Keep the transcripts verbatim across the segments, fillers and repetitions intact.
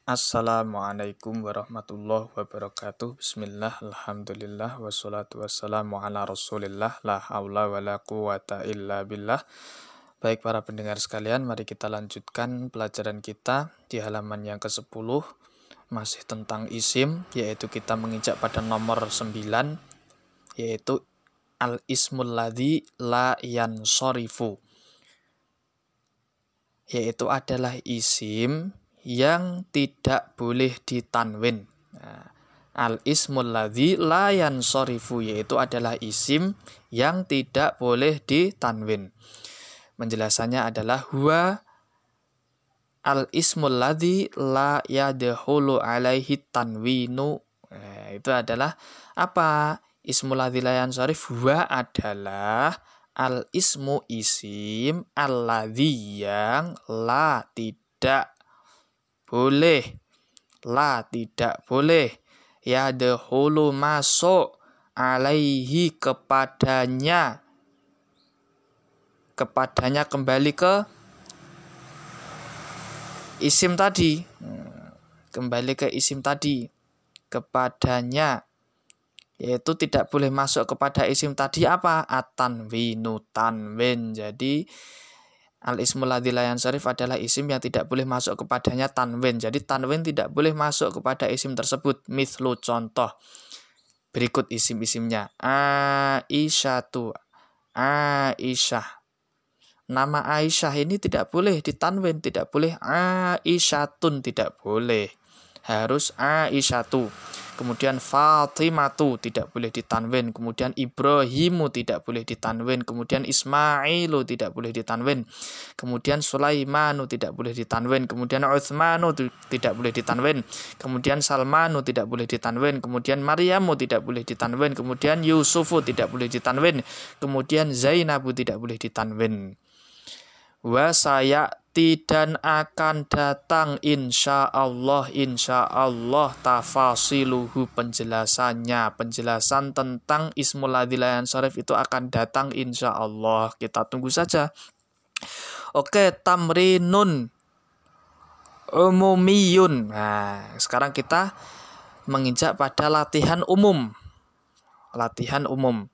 Assalamualaikum warahmatullahi wabarakatuh. Bismillah, alhamdulillah, wassalatu wassalamu ala rasulillah, la haula wa la quwata illa billah. Baik para pendengar sekalian, mari kita lanjutkan pelajaran kita di halaman yang kesepuluh. Masih tentang isim, yaitu kita menginjak pada nomor sembilan, yaitu al-ismul ladzi la yansorifu, yaitu adalah isim yang tidak boleh ditanwin. Nah, al-ismul ladzi la yansorifu, yaitu adalah isim yang tidak boleh ditanwin. Penjelasannya adalah huwa al-ismul ladzi la yadkhulu alaihi tanwinu. Nah, itu adalah apa? Ismul ladzi la yansorif huwa adalah al-ismu isim alladzi yang la tidak boleh, la tidak boleh, yadkhulu masuk, alaihi kepadanya, kepadanya kembali ke isim tadi, kembali ke isim tadi, kepadanya, yaitu tidak boleh masuk kepada isim tadi apa? At-tanwinu, tanwin. Jadi al-ismul ladzi la yansharif adalah isim yang tidak boleh masuk kepadanya tanwin. Jadi tanwin tidak boleh masuk kepada isim tersebut. Mithlu, contoh. Berikut isim-isimnya. Aisyatu, Aisyah. Nama Aisyah ini tidak boleh ditanwin, tidak boleh Aisyatun, tidak boleh. Harus Aisyatu. Kemudian Fatimatu tidak boleh ditanwin. Kemudian Ibrahimu tidak boleh ditanwin. Kemudian Ismailu tidak boleh ditanwin. Kemudian Sulaimanu tidak boleh ditanwin. Kemudian Utsmanu tidak boleh ditanwin. Kemudian Salmanu tidak boleh ditanwin. Kemudian Maryamu tidak boleh ditanwin. Kemudian Yusufu tidak boleh ditanwin. Kemudian Zainabu tidak boleh ditanwin. Wa sayati, dan akan datang insyaallah, insyaallah tafasiluhu, penjelasannya, penjelasan tentang ismul ladzi la yansharif itu akan datang insyaallah. Kita tunggu saja. Oke, tamrinun umumiyun. Nah, sekarang kita menginjak pada latihan umum. Latihan umum.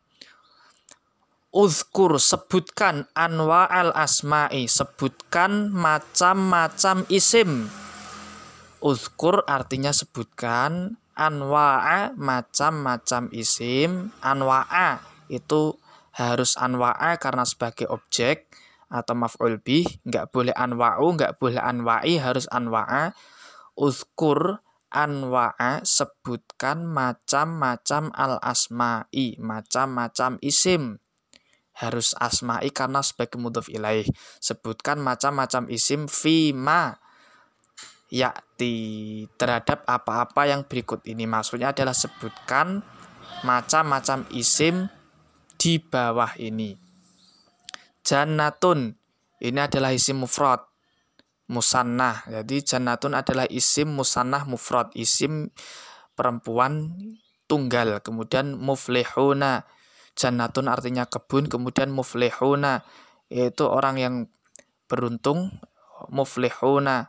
Uzkur, sebutkan, anwa'al asma'i, sebutkan macam-macam isim. Uzkur artinya sebutkan, anwa'a macam-macam isim. Anwa'a itu harus anwa'a karena sebagai objek atau maf'ul bih, enggak boleh anwa'u, enggak boleh anwa'i, harus anwa'a. Uzkur anwa'a, sebutkan macam-macam al-asma'i, macam-macam isim. Harus asma'i karena sebagai mudhof ilaih. Sebutkan macam-macam isim fima ya'ti, terhadap apa-apa yang berikut ini. Maksudnya adalah sebutkan macam-macam isim di bawah ini. Jannatun, ini adalah isim mufrad musannah. Jadi jannatun adalah isim musannah mufrad, isim perempuan tunggal. Kemudian muflihuna, jannatun artinya kebun, kemudian muflihuna yaitu orang yang beruntung, muflihuna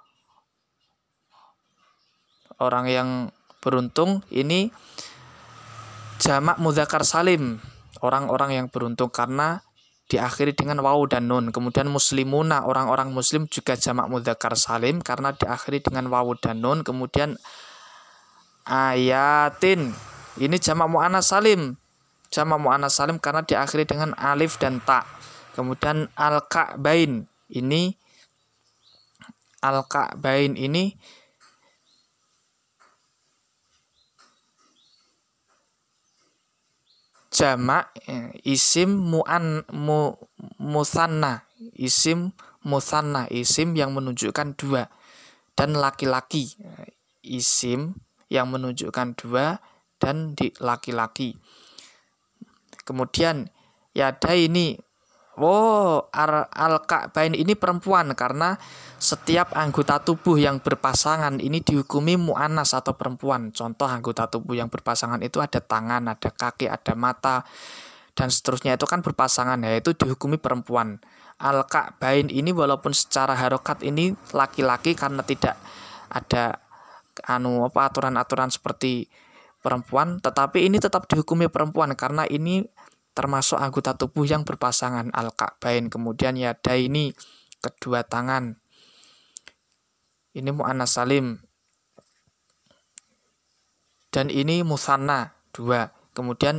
orang yang beruntung, ini jamak mudzakkar salim, orang-orang yang beruntung karena diakhiri dengan wawu dan nun. Kemudian muslimuna, orang-orang muslim juga jamak mudzakkar salim karena diakhiri dengan wawu dan nun. Kemudian ayatin, ini jamak muannas salim, jamak muannas salim karena diakhiri dengan alif dan ta. Kemudian al-ka'bain, ini al-ka'bain ini jamak isim mu'an mu, musanna, isim musanna, isim yang menunjukkan dua dan laki-laki, isim yang menunjukkan dua dan di laki-laki. Kemudian yada ini, oh, al-ka'bain ini perempuan karena setiap anggota tubuh yang berpasangan ini dihukumi mu'annas atau perempuan. Contoh anggota tubuh yang berpasangan itu ada tangan, ada kaki, ada mata, dan seterusnya, itu kan berpasangan, yaitu dihukumi perempuan. Al-ka'bain ini walaupun secara harokat ini laki-laki karena tidak ada anu apa aturan-aturan seperti perempuan, tetapi ini tetap dihukumi perempuan karena ini termasuk anggota tubuh yang berpasangan. Al-ka'bain, kemudian yadaini, kedua tangan. Ini mu'annas salim. Dan ini musanna, dua. Kemudian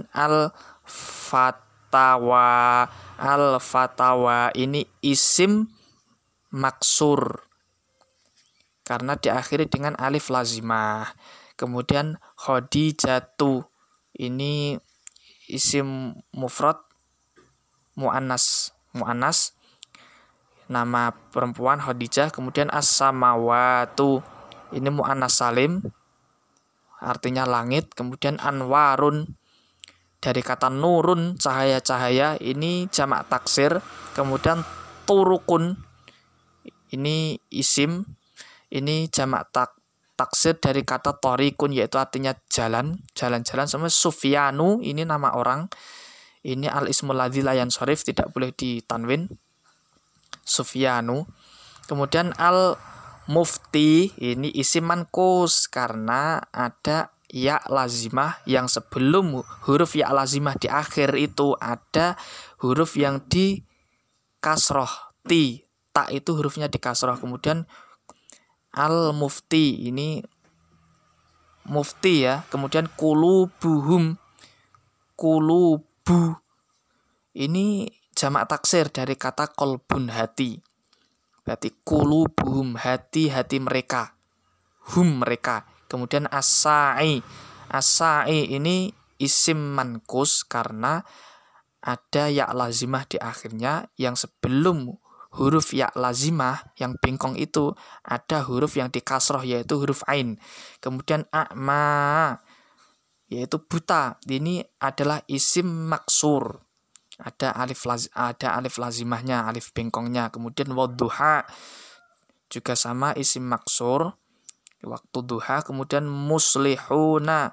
al-fatawa. Al-fatawa ini isim maksur karena diakhiri dengan alif lazimah. Kemudian khadijatu ini isim mufrad muannas, muannas nama perempuan Khadijah. Kemudian as-samawatu ini muannas salim artinya langit. Kemudian anwarun dari kata nurun, cahaya-cahaya, ini jamak taksir. Kemudian turukun ini isim, ini jamak tak taksir dari kata torikun, yaitu artinya jalan, jalan-jalan. Sama Sufyanu ini nama orang, ini al ismul ladzi la yansharif, tidak boleh ditanwin, Sufyanu. Kemudian al mufti ini isim mankus karena ada ya lazimah yang sebelum huruf ya lazimah di akhir itu ada huruf yang di kasroh, ti, tak itu hurufnya di kasroh. Kemudian al mufti ini mufti ya. Kemudian kulubuhum, kulubu ini jamak taksir dari kata kolbun, hati. Berarti kulubuhum, hati-hati mereka, hum mereka. Kemudian as-sa'i, as-sa'i ini isim mankus karena ada ya lazimah di akhirnya yang sebelum huruf ya lazimah yang bengkong itu ada huruf yang dikasroh yaitu huruf ain. Kemudian a'ma yaitu buta, ini adalah isim maksur, ada alif laz, ada alif lazimahnya, alif bengkongnya. Kemudian wadduha juga sama isim maksur waktu duha. Kemudian muslihuna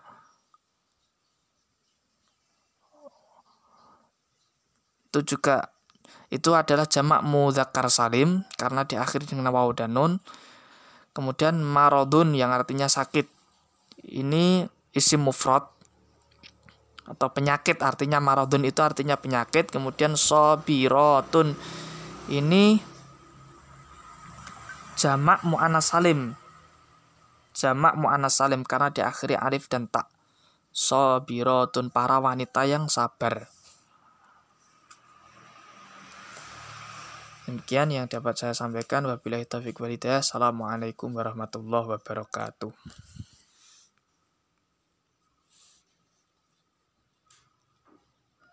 itu juga itu adalah jamak mudzakkar salim karena diakhiri dengan waw dan nun. Kemudian maradun yang artinya sakit, ini isim mufrad atau penyakit, artinya maradun itu artinya penyakit. Kemudian sabiratun ini jamak muannas salim, jamak muannas salim karena diakhiri alif dan ta. Sabiratun para wanita yang sabar. Demikian yang dapat saya sampaikan. Wabillahi taufiq wal hidayah. Assalamualaikum warahmatullahi wabarakatuh.